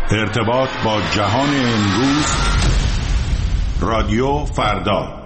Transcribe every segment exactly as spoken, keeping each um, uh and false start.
ارتباط با جهان امروز، رادیو فردا.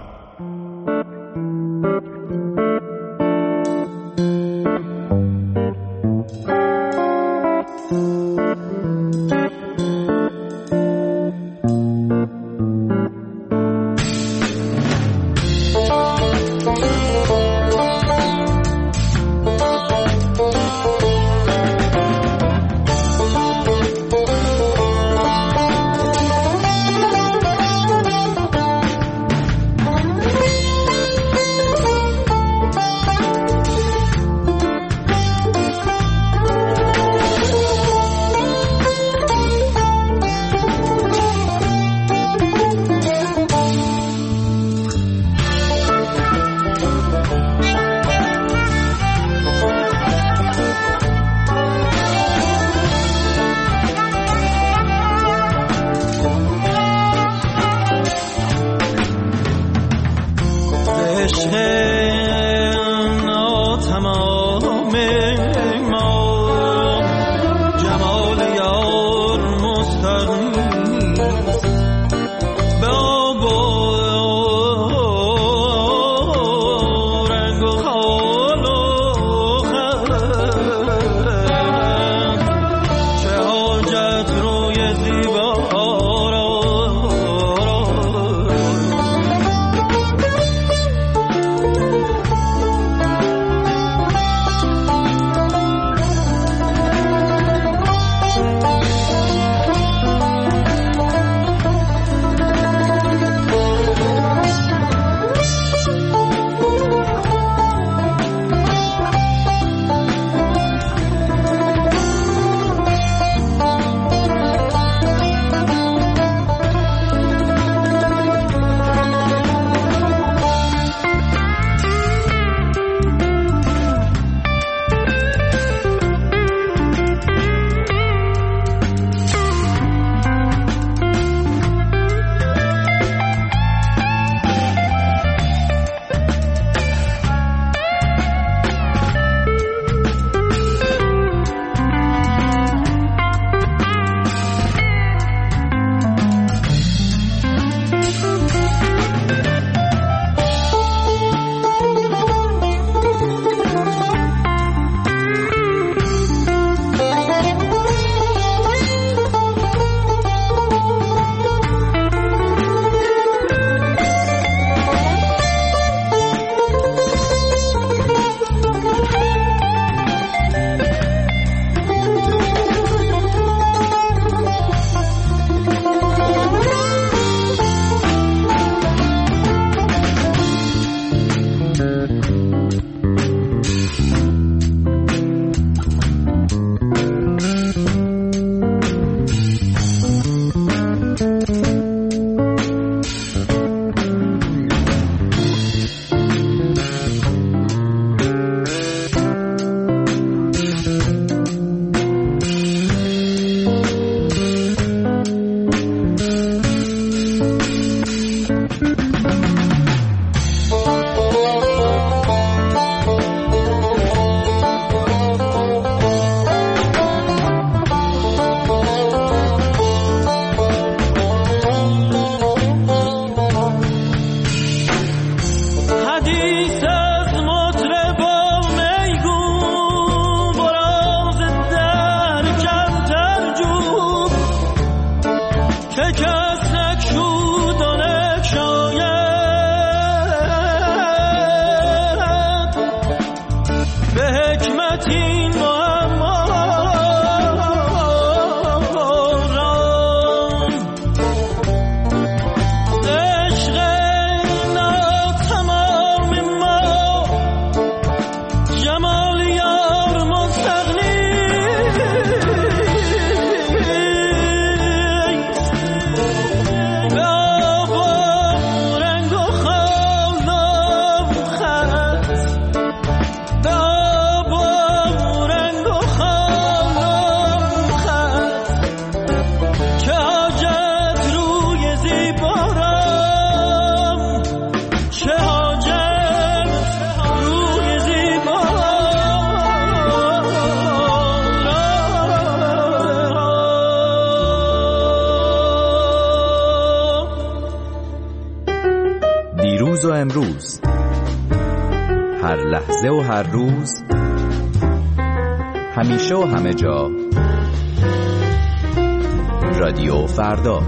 دیروز و امروز، هر لحظه و هر روز، همیشه و همه جا. رادیو فردا.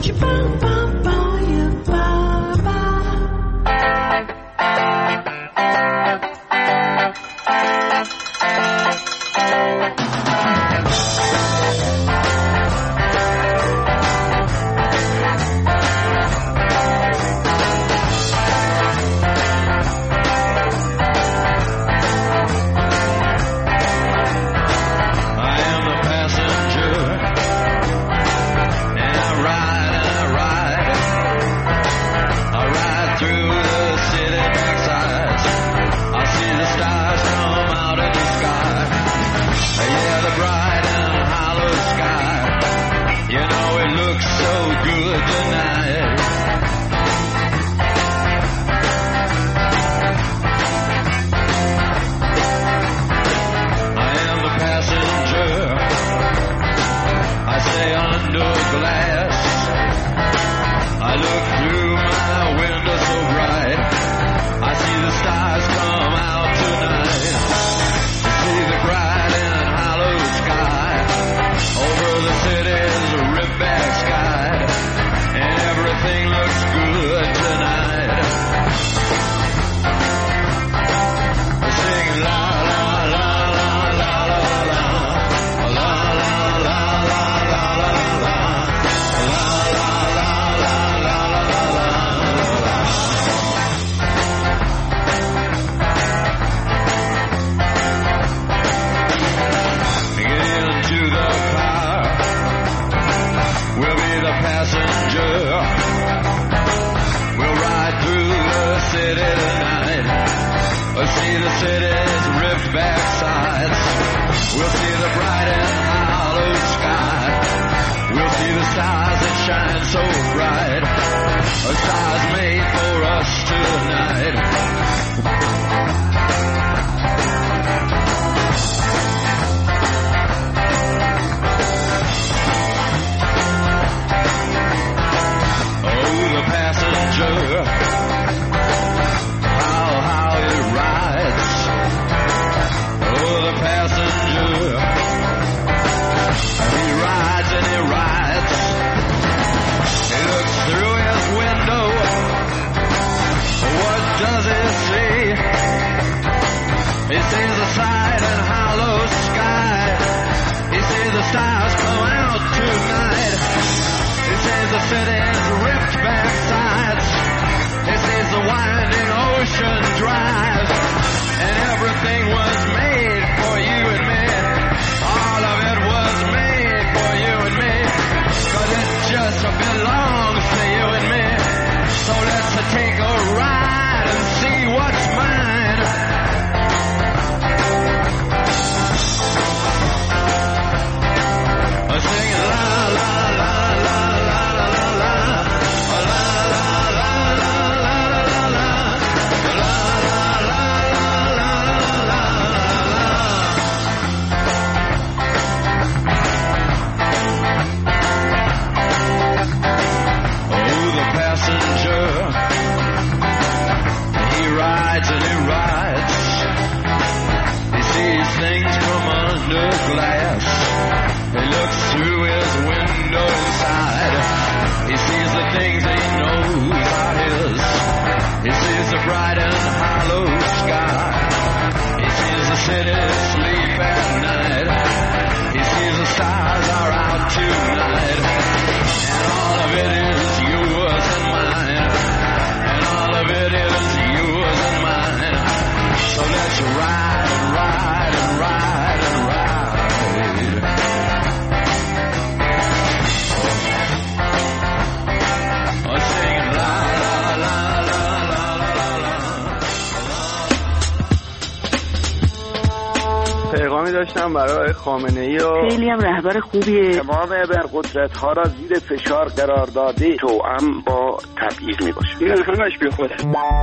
داشتم برای خامنه‌ای و خیلی هم رهبر خوبیه. تمام ابرقدرت‌ها را زیر فشار قرار داده، توأم با تبعیض میباشه. این همش بی خوده.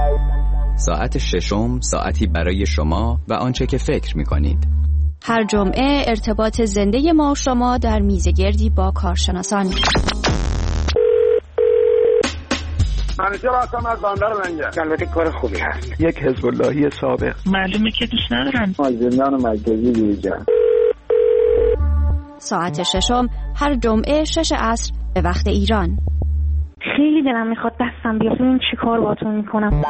ساعت ششم، ساعتی برای شما و آنچه که فکر میکنید. هر جمعه ارتباط زنده ما و شما در میزگردی با کارشناسان. همیشه راستم از بندر منگه. البته کار خوبی هست. یک حزب اللهی سابق. معلومه که دوست ندارن. از زندان مرکزی بیرون. ساعت ششم هر جمعه شش عصر به وقت ایران. خیلی دلم میخواد دستم بیاد ببینم چی کار باهاتون میکنم.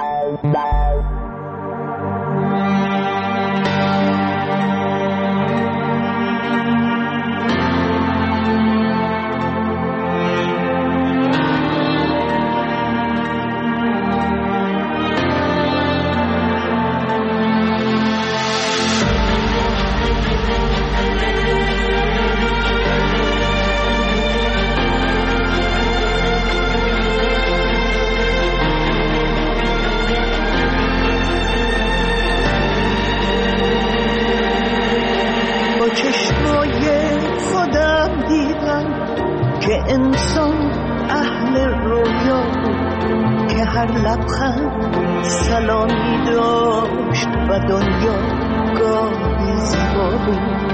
انسان اهل رویا بود که هر لبخند سلامی داشت و دنیا گاهی زیبا بود.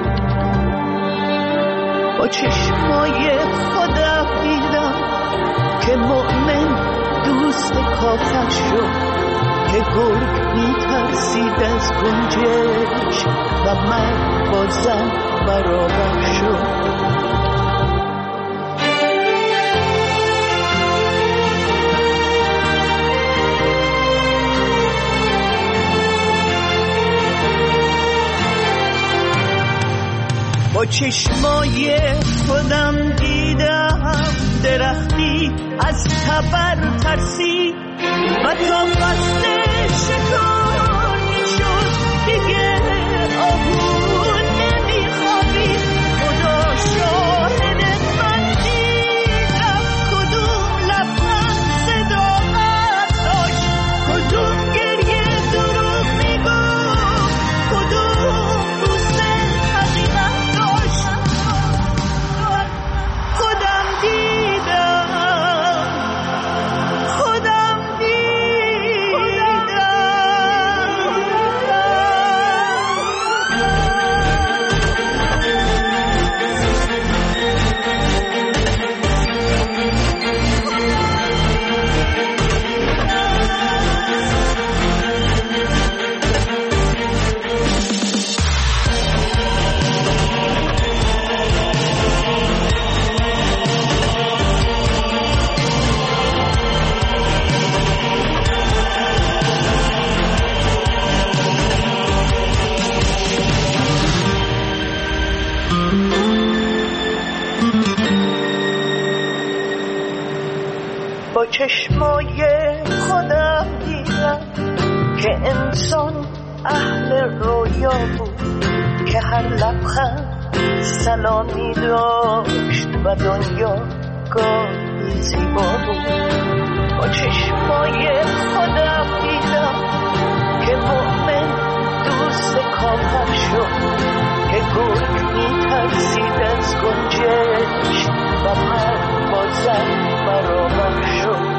با چشمای خودم دیدم که مؤمن دوست کافر شد، که گرگ میترسید از گنجش و مرد با زن برابر شد. با چشمای خودم دیدم درختی از تبر ترسی و تا فصل شکار میشد دیگه آهون نمیخوابی. خدا شاهد من دیدم کدوم لبخند صداقت داشت، کدوم گریه دروغ میگفت، کدوم بوسه حقیقت داشت. خودم دیدم خودم دیدم. با چشمای خودم دیدم که انسان اهل رویا بود، که هر لبخند سلامی داشت و دنیا گاهی زیبا بود. با چشمای خودم دیدم که مؤمن دوست کافر شد، که گرگ میترسید از گنجش و مرد با زن برابر شد.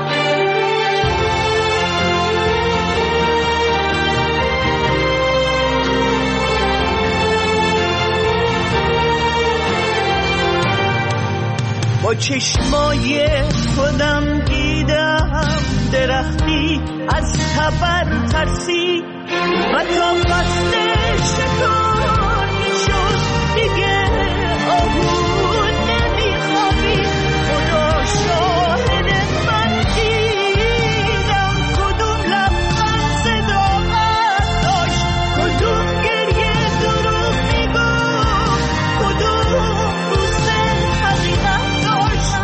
با چشمای خودم دیدم درختی از تبر ترسی و تا فصل شکار میشد دیگه آهون نمیخوابی. خدا شاهد من دیدم کدوم لبخند صداقت داشت، کدوم گریه دروغ میگفت، کدوم بوسه حقیقت داشت.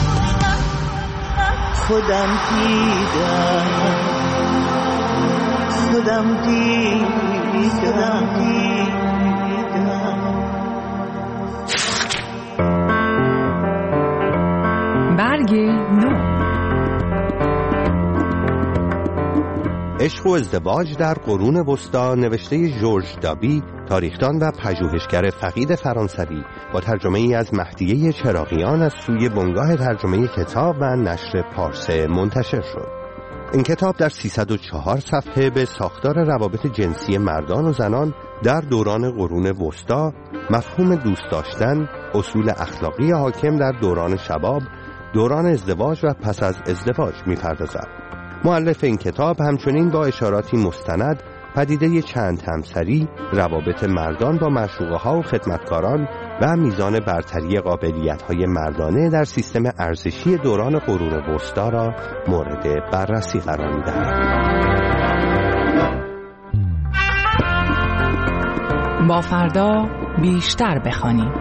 خودم دیدم خودم دیدم دیدم. برگ نو. عشق و ازدواج در قرون وسطی نوشته ژورژ دابی، تاریخدان و پژوهشگر فقید فرانسوی، با ترجمه ای از مهدیه چراغیان از سوی بنگاه ترجمه کتاب و نشر پارسه منتشر شد. این کتاب در سیصد و چهار صفحه به ساختار روابط جنسی مردان و زنان در دوران قرون وسطی، مفهوم دوست داشتن، اصول اخلاقی حاکم در دوران شباب دوران ازدواج و پس از ازدواج می‌پردازد. مؤلف این کتاب همچنین با اشاراتی مستند پدیده چند همسری، روابط مردان با معشوقه‌ها و خدمتکاران و میزان برتری قابلیت‌های مردانه در سیستم ارزشی دوران قرون وسطا را مورد بررسی قرار می‌دهد. با فردا بیشتر بخوانیم.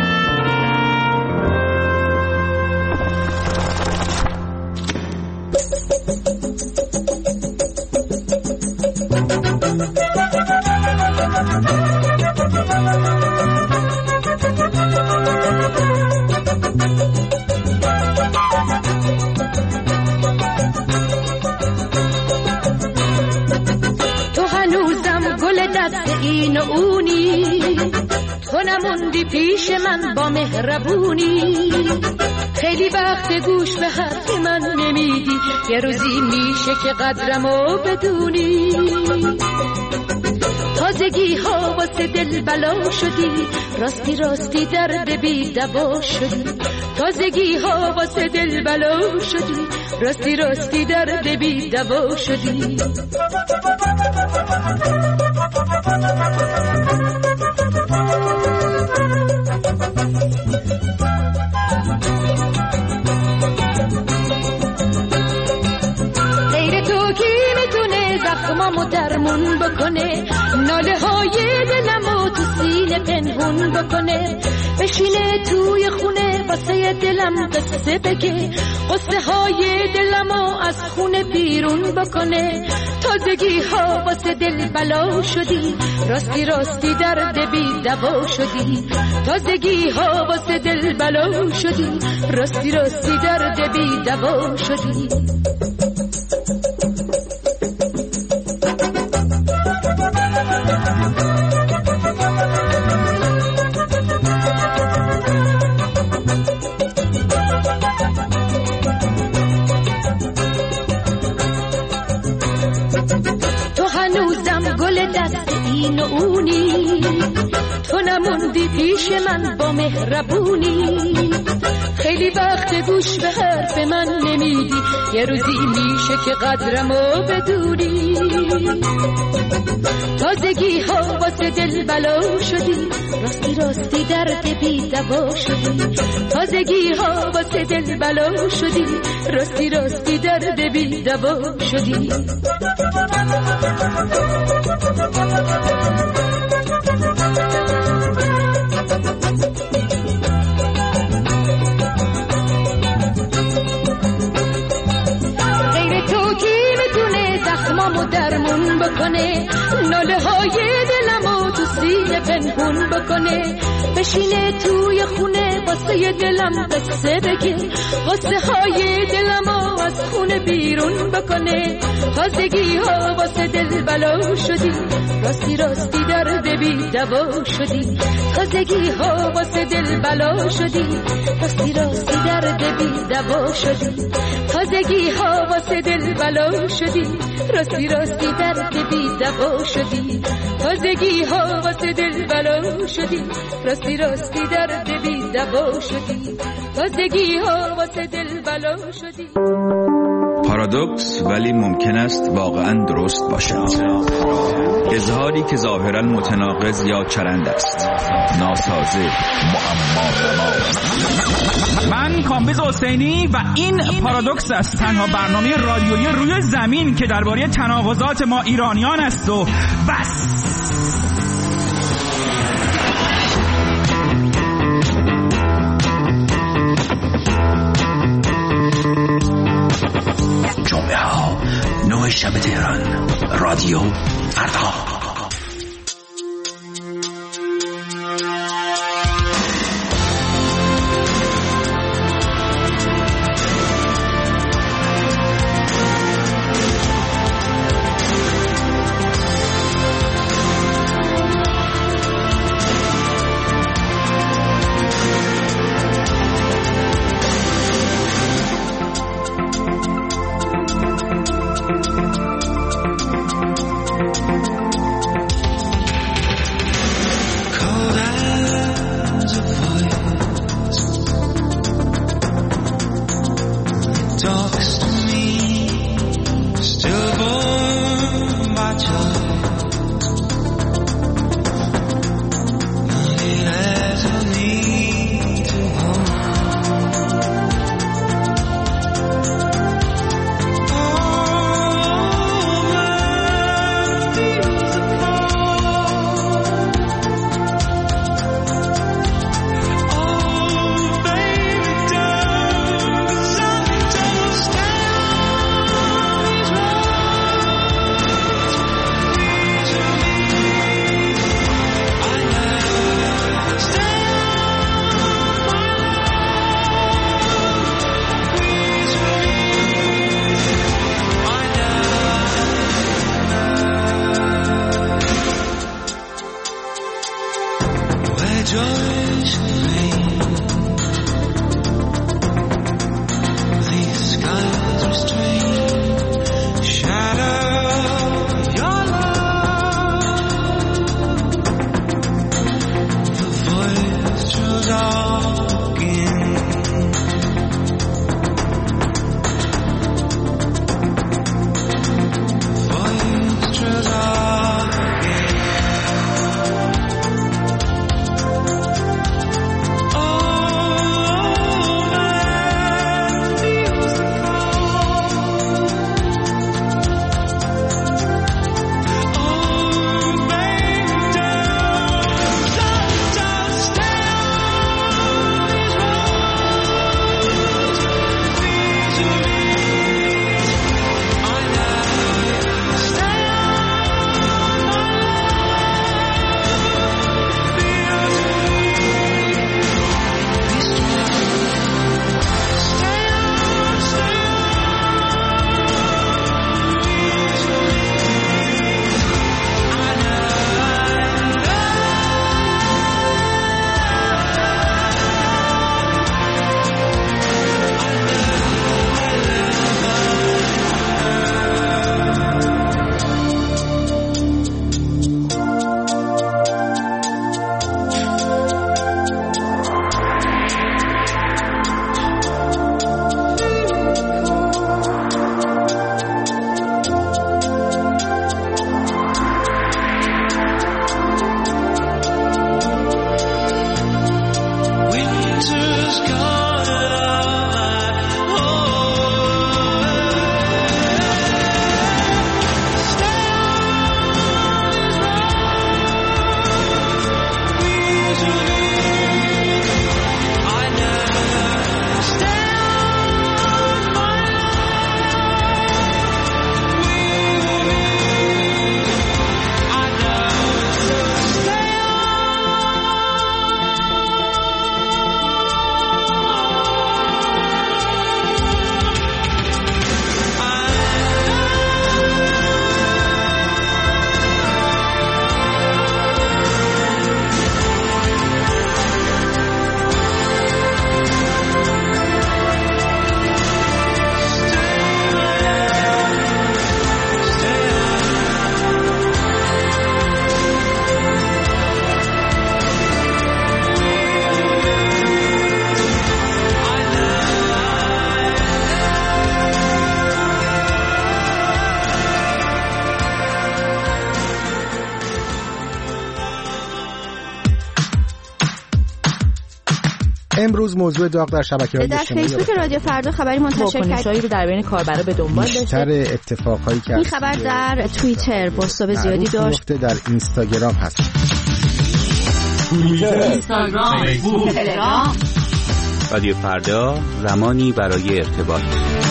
تو هنوزم گل دست این و اونی، تو نموندی پیش من با مهربونی. خیلی وقت گوش به حرف من نمیدی، یه روزی میشه که قدرمو بدونی. تازگی ها واسه دل بلا شدی، راستی راستی درد بی دوا شدی. تازگی ها واسه دل بلا شدی، راستی راستی درد بی دوا شدی. غیر تو کی میتونه زخمامو درمون بکنه، ناله های دلمو تو سینه پنهون بکنه. بشینه توی خونه واسه دلم قصه بگه، قصه های دلمو از خونه بیرون بکنه. تازگی ها واسه دل بلا شدی، راستی راستی درد بی دوا شدی. تازگی ها واسه دل بلا شدی، راستی راستی درد بی دوا شدی. این و اونی، تو نموندی پیش من با مهربونی. خیلی وقت گوش به حرف من نمیدی، یه روزی میشه که قدرمو بدونی. تازگی ها واسه دل بلا شدی، راستی راستی درد بی دوا شدی. تازگی ها واسه دل بلا شدی، راستی راستی درد بی دوا شدی. غیر تو کی میتونه زخمامو درمون بکنه، ناله های دلمو تو سینه پنهون بکنه. بشینه توی خونه واسه دلم قصه بگه، قصه های دلمو از خونه بیرون بکنه. تازگی ها واسه دل بلا شدی، راستی راستی درد بی دوا شدی. تازگی ها واسه دل بلا شدی، راستی راستی درد بی دوا شدی. تازگی ها واسه دل بلا شدی، راستی راستی درد بی دوا شدی. تازگی ها واسه دل بلا شدی، راستی راستی درد بی دوا شدی. تازگی ها واسه دل بلا شدی. پارادوکس ولی ممکن است واقعا درست باشد. اظهاری که ظاهرا متناقض یا چرند است، ناسازه، معما. من کامبیز حسینی و این پارادوکس است، تنها برنامه رادیویی روی زمین که درباره تناقضات ما ایرانیان است و بس. جمعه ها نه شب تهران، رادیو فردا. امروز موضوع داغ در شبکه‌های اجتماعی در فیسبوک رادیو فردا خبری منتشر کرد رو در بین کاربرا به دنبال داشته. بیشتر اتفاقایی که این خبر در توییتر بازتاب زیادی داشت. در اینستاگرام هست. توییتر، اینستاگرام، فیسبوک، تلگرام. رادیو فردا زمانی برای ارتباط.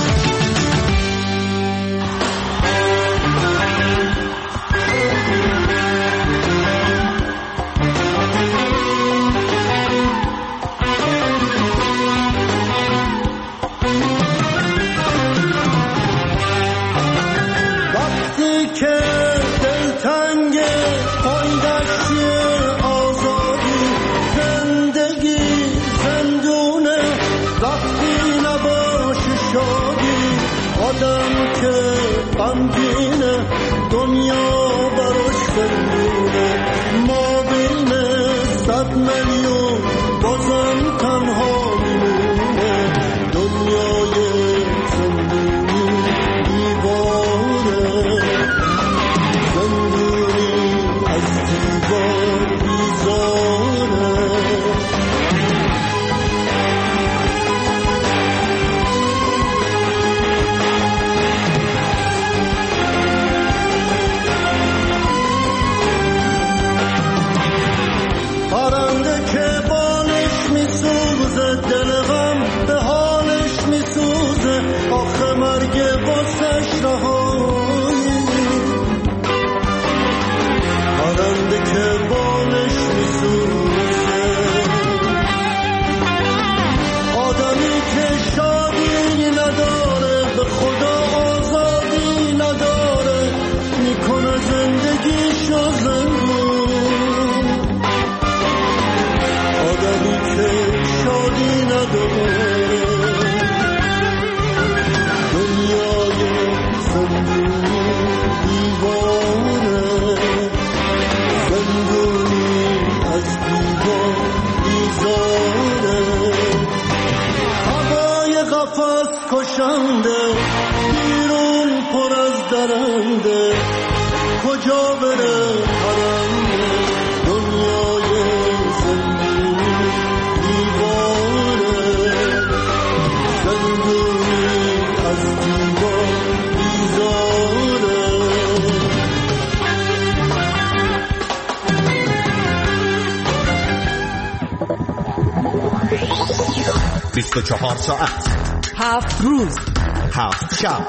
بیست و چهار ساعت، هفت روز، هفت شب،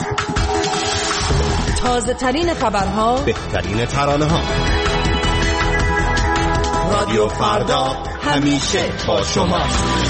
تازه ترین خبرها، بهترین ترانه ها. رادیو فردا همیشه با شماست.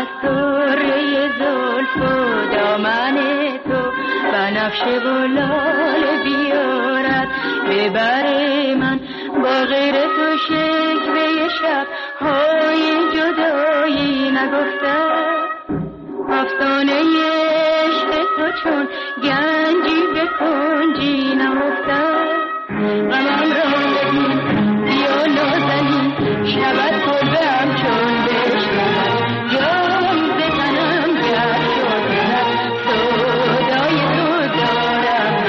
از طره زلف و دامن تو بنفشه و لاله بیارد ببره من با غیر تو شکوه شب های جدایی نگفتم افسانه عشق تو چون گنجی به کنجی نهفتم غمم را ببین بیا نازنین شود کلبم چون بشنم جام بزنم گر شد سودای تو دارم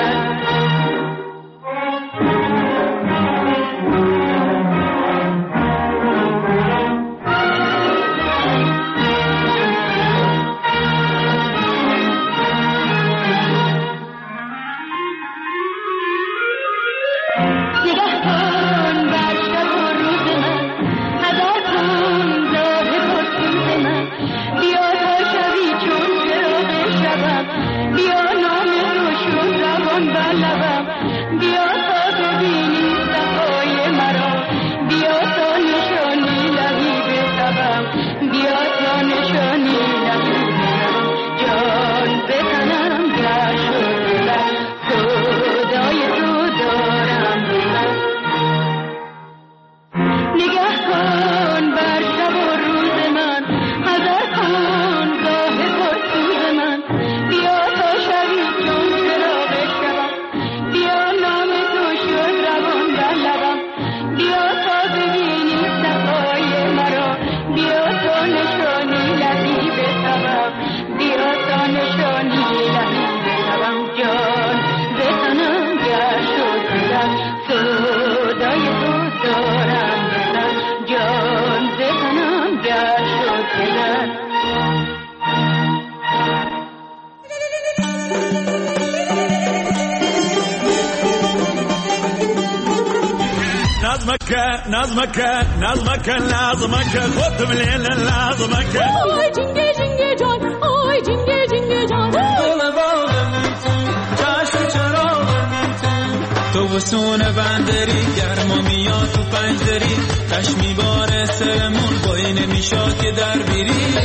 نظمك نظمك لازمك خذ من الليل لازمك آی جنگه جنگه جان آی جنگه جنگه جان دل باغم چشم چراغم تو وسون بندری گرما میاد تو پنجری تش میباره سرمون بایی نمیشاد که در بیری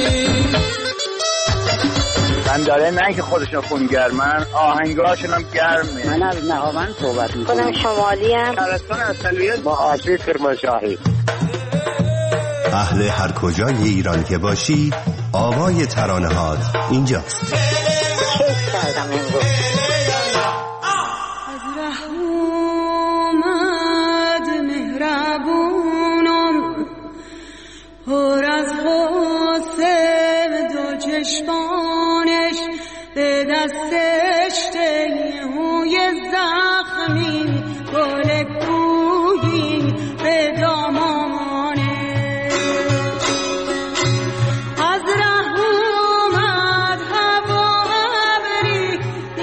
من داره نه که خودشون خونگرمن آهنگاشون هم گرمه. من از نهاوند صحبت میکنم. خودم شمالی هم شهرستان اصلیت با آتش کرمانشاهی. اهل هر کجای ایران که باشی آوای ترانه‌هات اینجاست. کیف کردم امروز. از رحمت مهربونم پر از غصه دو چشمانش به دستش تیهوی زخمی گل کوهی به دامانش از ره اومد هوا ابری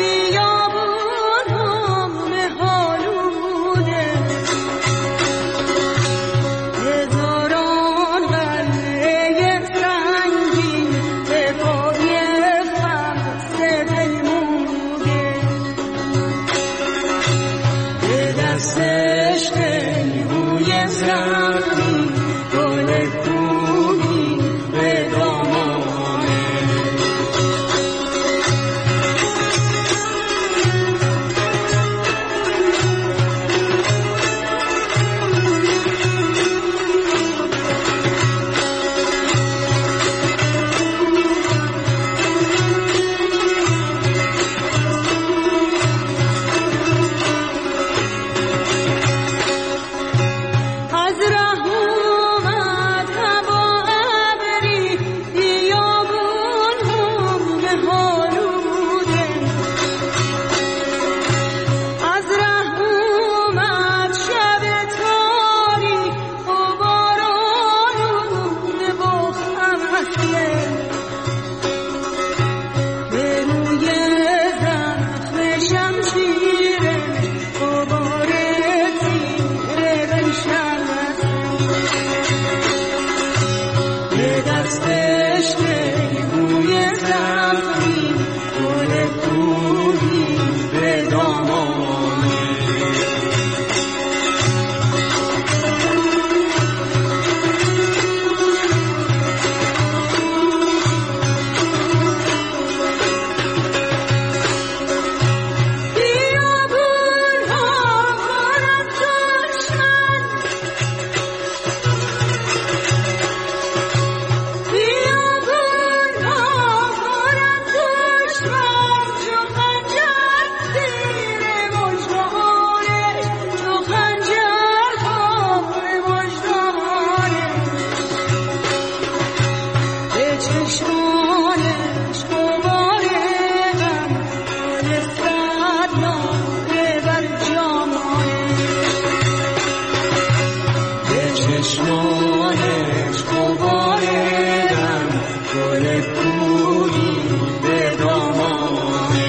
بیابونم مهالوده هزاران قلعه سنگین به پای خمسه پیموده به دستش قیبوی زخمی گل کوهی به دامانه از ره چشمانش قبایدم گل کویی به دامانه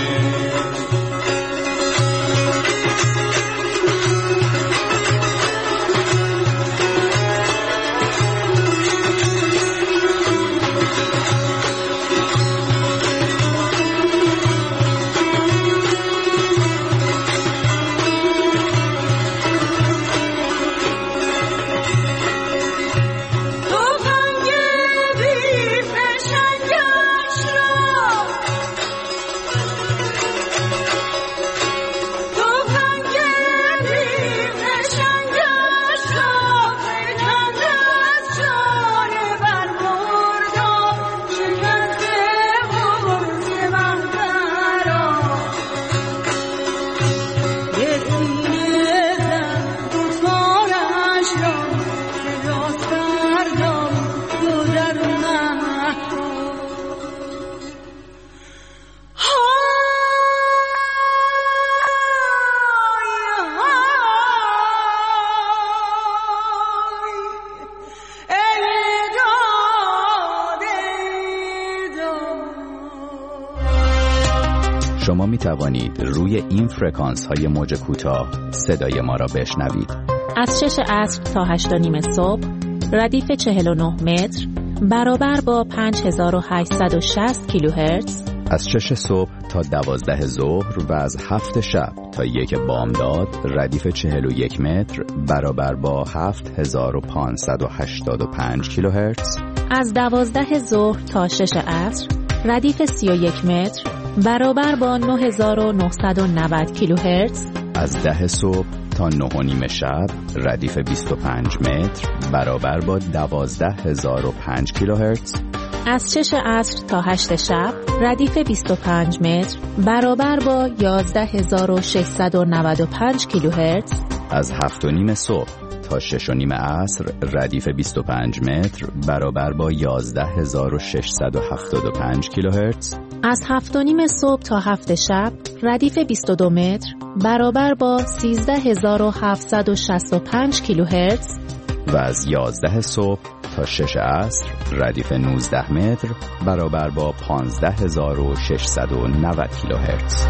شما می توانید روی این فرکانس های موج کوتاه صدای ما را بشنوید. از شش عصر تا هشت و نیم صبح ردیف چهل و نه متر برابر با پنج هزار و هشتصد و شصت کیلوهرتز. از شش صبح تا دوازده ظهر و از هفت شب تا یک بامداد ردیف چهل و یک متر برابر با هفت هزار و پانصد و هشتاد و پنج کیلوهرتز. از دوازده ظهر تا شش عصر ردیف سی و یک متر برابر با نه هزار و نهصد و نود کیلوهرتز. از ده صبح تا نه و نیم شب ردیف بیست و پنج متر برابر با دوازده هزار و پنج کیلوهرتز. از شش عصر تا هشت شب ردیف بیست و پنج متر برابر با یازده هزار و ششصد و نود و پنج کیلوهرتز. از هفت و نیم صبح تا شش و نیم عصر ردیف بیست و پنج متر برابر با یازده هزار و ششصد و هفتاد و پنج کیلوهرتز. از هفت و نیم صبح تا هفت شب ردیف بیست و دو متر برابر با سیزده هزار و هفتصد و شصت و پنج کیلوهرتز. و از یازده صبح تا شش عصر ردیف نوزده متر برابر با پانزده هزار و ششصد و نود کیلوهرتز.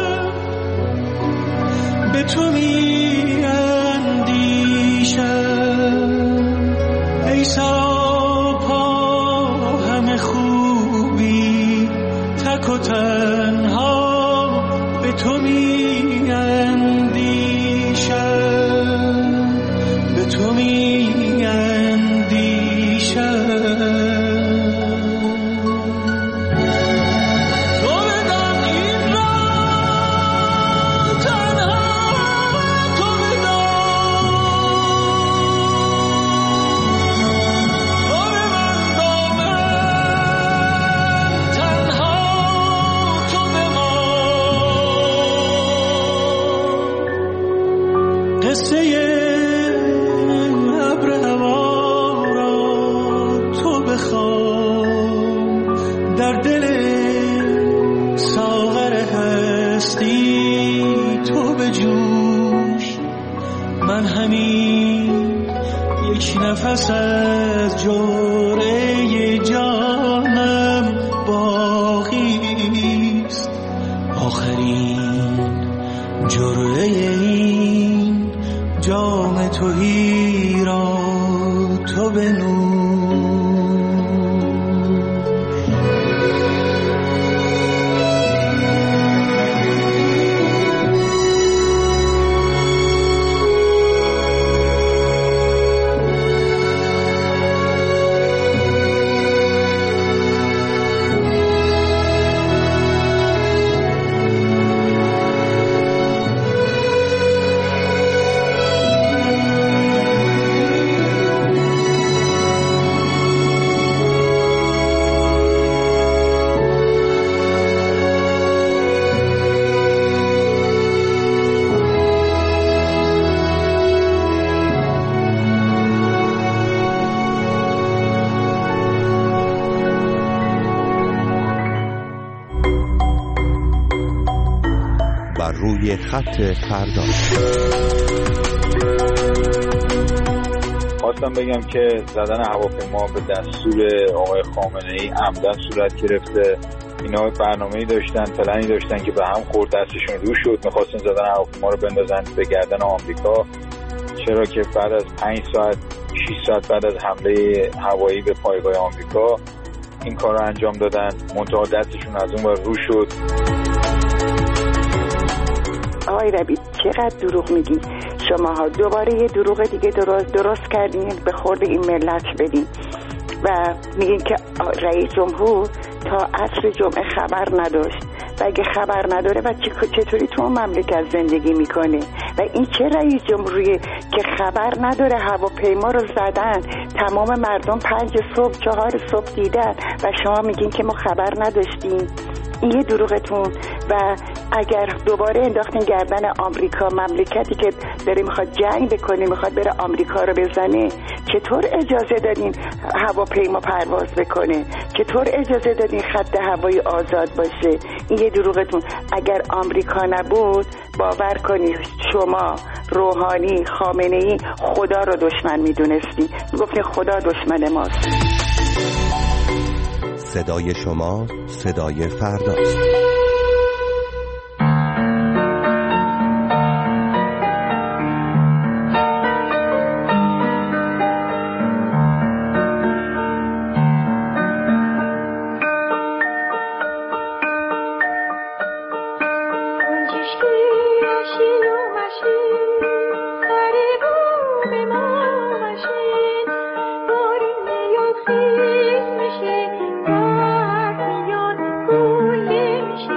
به تو می اندیشم قصه ابر هوا را تو بخوام، در دل ساغر هستی تو بجوش. من همین یک نفس از جرعه جانم باقیست، آخرین جرعه این جام تویی را تو بنوش. روی خط فردا خواستم بگم که زدن هواپیما به دستور آقای خامنه‌ای عمدن صورت گرفته. اینا برنامه‌ای داشتن، پلنی داشتن که به هم خورد، دستشون رو شد، می‌خواستن زدن هواپیما رو بندازن به گردن آمریکا. چرا که بعد از پنج ساعت شش ساعت بعد از حمله هوایی به پایگاه آمریکا این کار رو انجام دادن، منتها دستشون از اون ور رو شد. آقای ربیع چقدر دروغ میگین شماها، دوباره یه دروغ دیگه درست درست کردین به خورد این ملت بدین و میگین که رئیس جمهور تا عصر جمعه خبر نداشت و اگه خبر نداره و چطوری تو اون مملکت زندگی میکنه و این چه رئیس جمهوریه که خبر نداره هواپیما رو زدن، تمام مردم پنج صبح چهار صبح دیدن و شما میگین که ما خبر نداشتیم. این یه دروغتون. و اگر دوباره انداختین گردن آمریکا، مملکتی که داره میخواد جنگ بکنه، میخواد بره آمریکا رو بزنه، چطور اجازه دادین هواپیما پرواز بکنه؟ چطور اجازه دادین خط هوایی آزاد باشه؟ این یه دروغتون. اگر آمریکا نبود باور کنید شما روحانی، خامنه‌ای خدا رو دشمن میدونستی، میگفتین خدا دشمن ماست. صدای شما صدای فرداست. میشه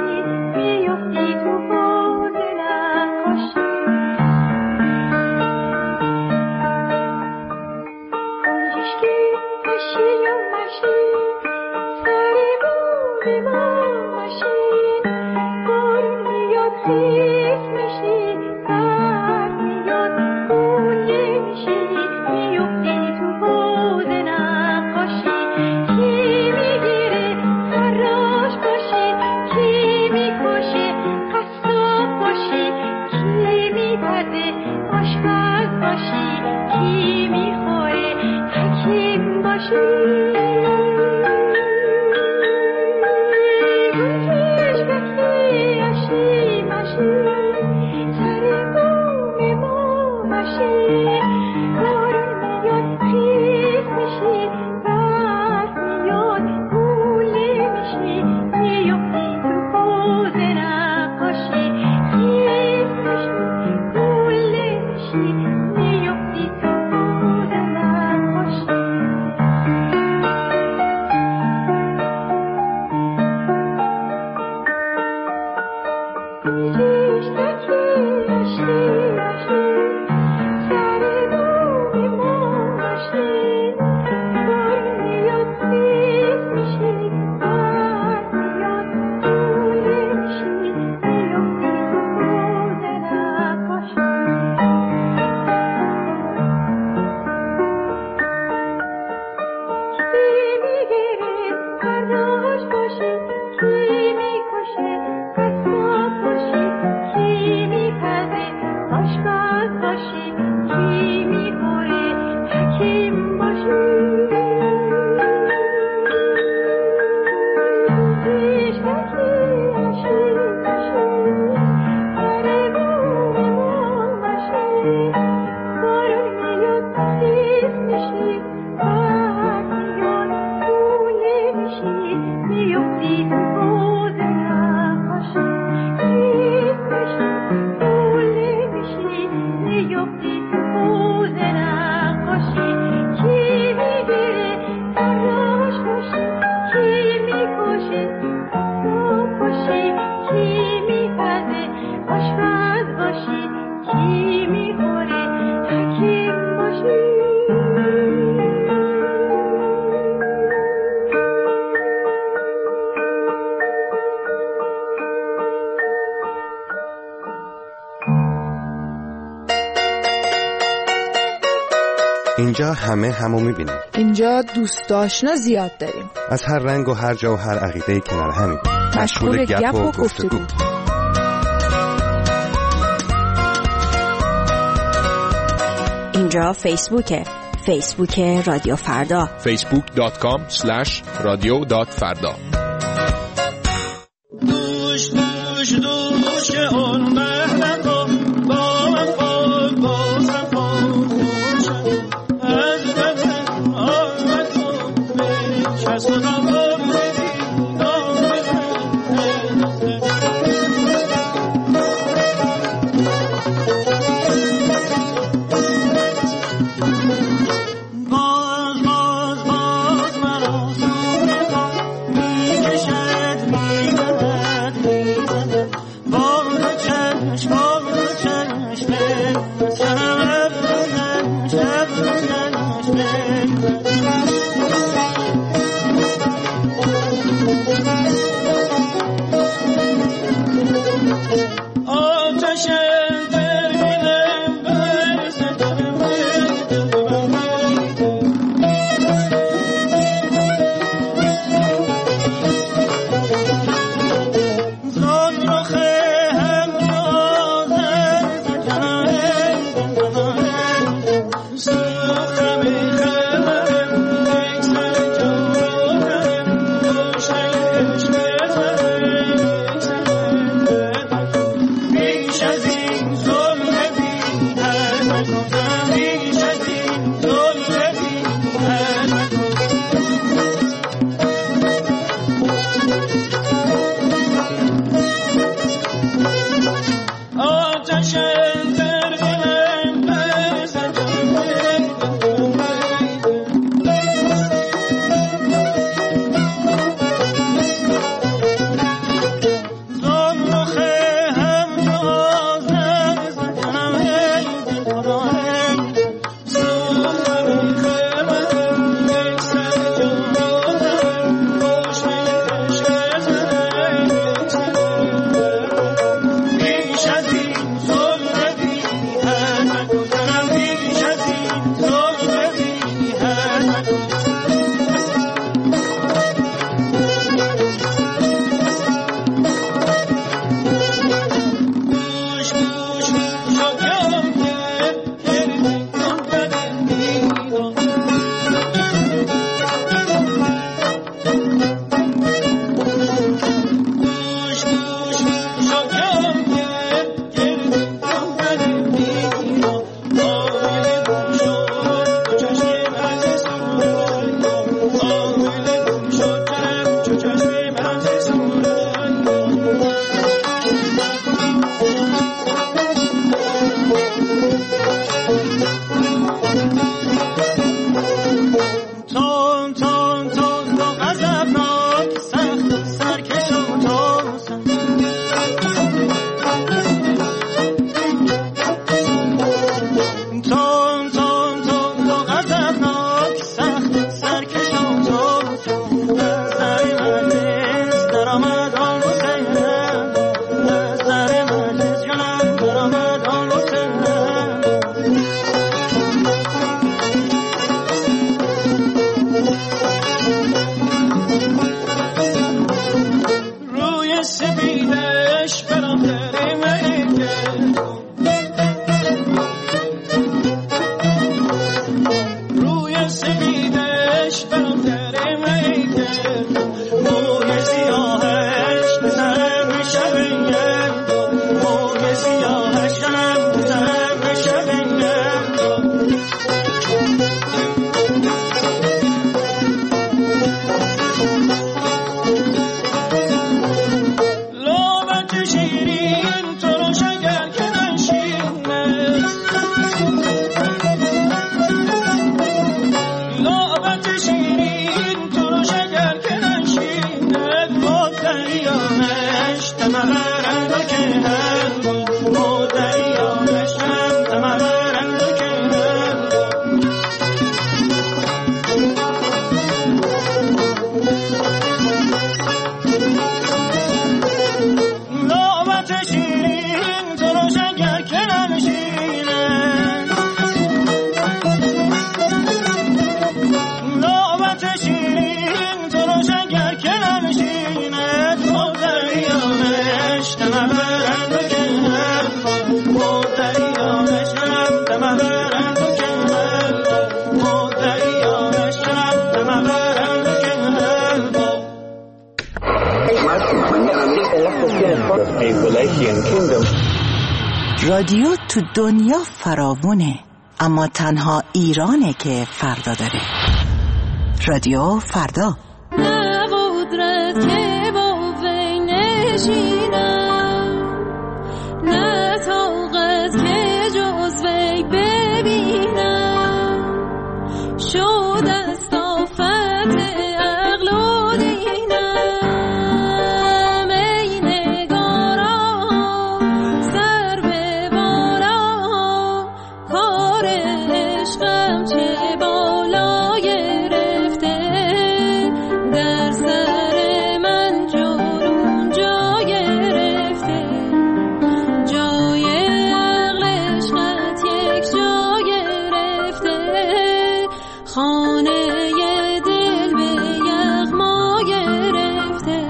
اینجا همه همو میبینیم. اینجا دوست آشنا زیاد داریم. از هر رنگ و هر جا و هر عقیده کنار همین. مشغول گپ و گفتگو. اینجا فیسبوکه. فیسبوک رادیو فردا. فیسبوک دات کام اسلش رادیو دات فردا. دوش دوش دوش که اون مهلم با با من خود بازم خوشم از دلم آمد و به کس خودم بردی باز باز باز مرا سونه a Wallachian kingdom. رادیو تو دنیا فراوونه، اما تنها ایرانه که فردا داره. رادیو فردا. نه قدرت که با وی نشینم، نه طاقت که جز وی ببینم، شد از طاقت عقل و دینم. ای نگارا سر به بالا، کار عشقم چه بالا گرفته، در سر من جنون جا گرفته، جای عقل عشقت یک جا گرفته، خانه دل به یغما گرفته.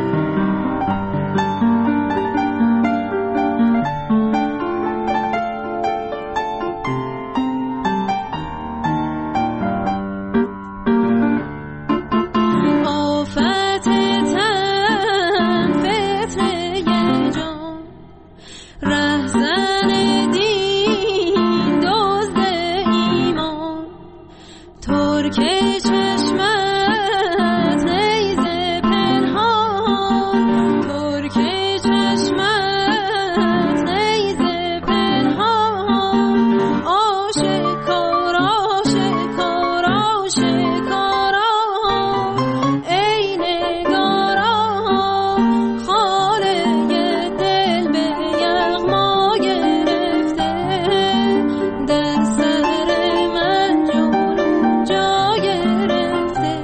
آفت تن فتنه جان، رهزن دین دزد ایمان، ترک چشمت نیزه پنهان، ترک چشمت نیزه پنهان، آشکار آشکار آشکارا، ای نگارا خانه دل به یغما گرفته، در سر من جنون جا گرفته.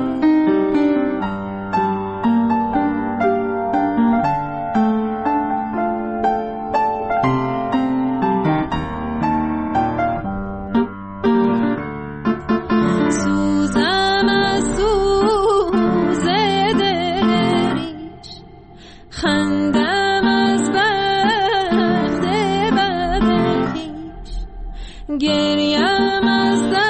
سوزم از سوز دل ریش، خندم از بخت بد خویش، گریم از